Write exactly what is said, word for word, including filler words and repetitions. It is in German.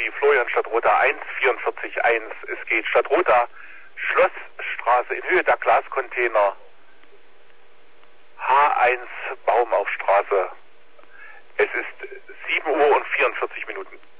die Florian Stadtrotha eins vierundvierzig eins. Es geht Stadtrotha, Schlossstraße in Höhe der Glascontainer, H eins Baumaufstraße. Es ist sieben Uhr und vierundvierzig Minuten.